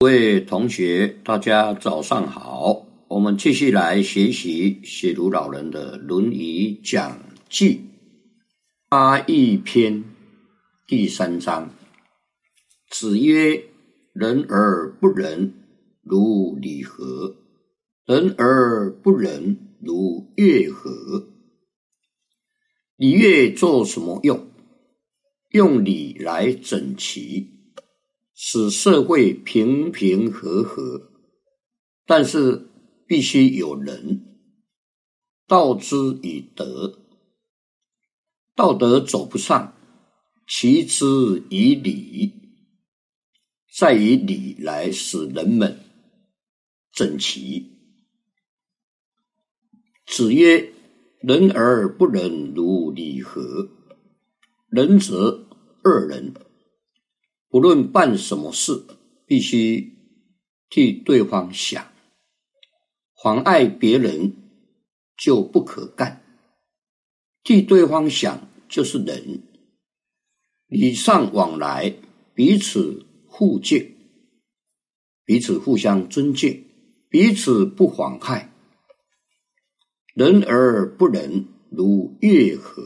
各位同学，大家早上好。我们继续来学习写如老人的《论语讲记》八佾篇第3章。子曰：人而不仁，如礼何？人而不仁，如乐何？礼乐做什么用？用礼来整齐，使社会平平和和，但是必须有仁，道之以德。道德走不上，其之以礼，再以礼来使人们整齐。子曰：人而不仁，如礼何？仁则二人，不论办什么事，必须替对方想，妨碍别人就不可干。替对方想就是仁，礼尚往来，彼此互敬，彼此互相尊敬，彼此不妨害。人而不仁，如乐何？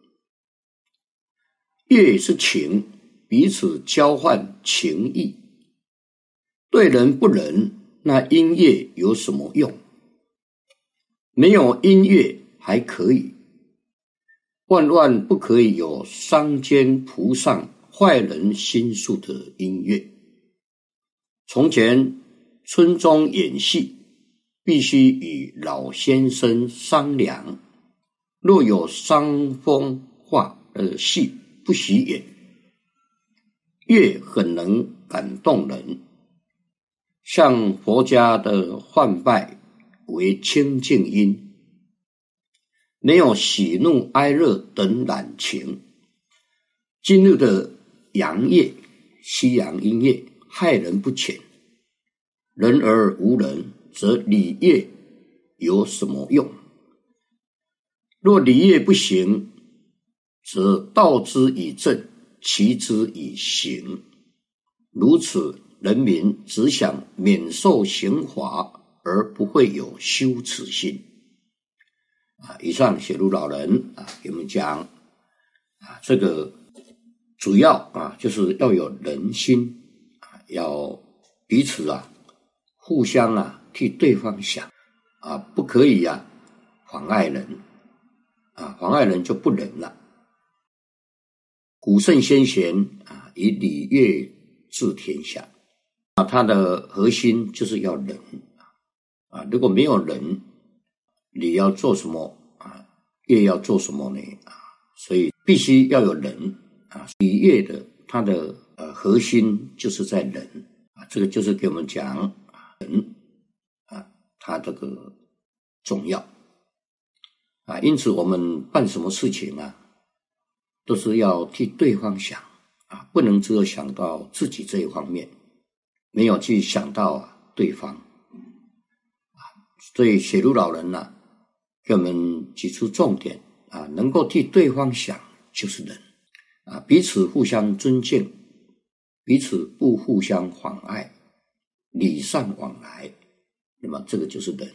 乐是情，彼此交换情谊。对人不仁，那音乐有什么用？没有音乐还可以，万万不可以有伤奸仆丧、坏人心术的音乐。从前村中演戏，必须与老先生商量，若有伤风化戏不许演。乐很能感动人，像佛家的梵拜为清净音，没有喜怒哀乐等染情。今日的洋乐、西洋音乐害人不浅，人而无仁，则礼乐有什么用？若礼乐不行，则道之以政，齐之以刑。如此，人民只想免受刑罚，而不会有羞耻心。以上写如老人给我们讲这个主要就是要有仁心，要彼此互相替对方想不可以妨碍人妨碍人就不仁了。古圣先贤以礼乐治天下它的核心就是要仁如果没有仁，礼要做什么乐要做什么呢所以必须要有仁礼乐的它的核心就是在仁这个就是给我们讲仁它这个重要因此我们办什么事情都是要替对方想不能只有想到自己这一方面，没有去想到对方所以写如老人给我们举出重点能够替对方想就是仁彼此互相尊敬，彼此不互相妨碍，礼尚往来，那么这个就是仁。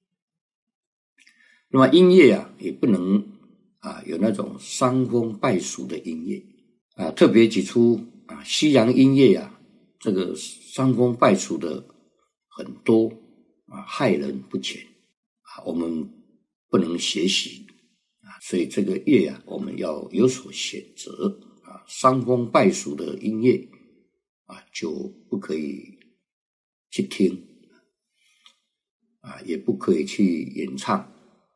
那么音乐也不能有那种伤风败俗的音乐特别举出西洋音乐这个伤风败俗的很多害人不浅我们不能学习所以这个乐我们要有所选择伤风败俗的音乐就不可以去听也不可以去演唱。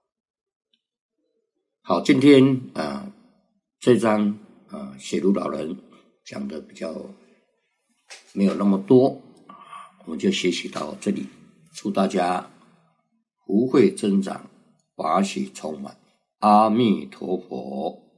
好，今天这章写如老人讲的比较没有那么多我们就学习到这里。祝大家福慧增长，法喜充满。阿弥陀佛。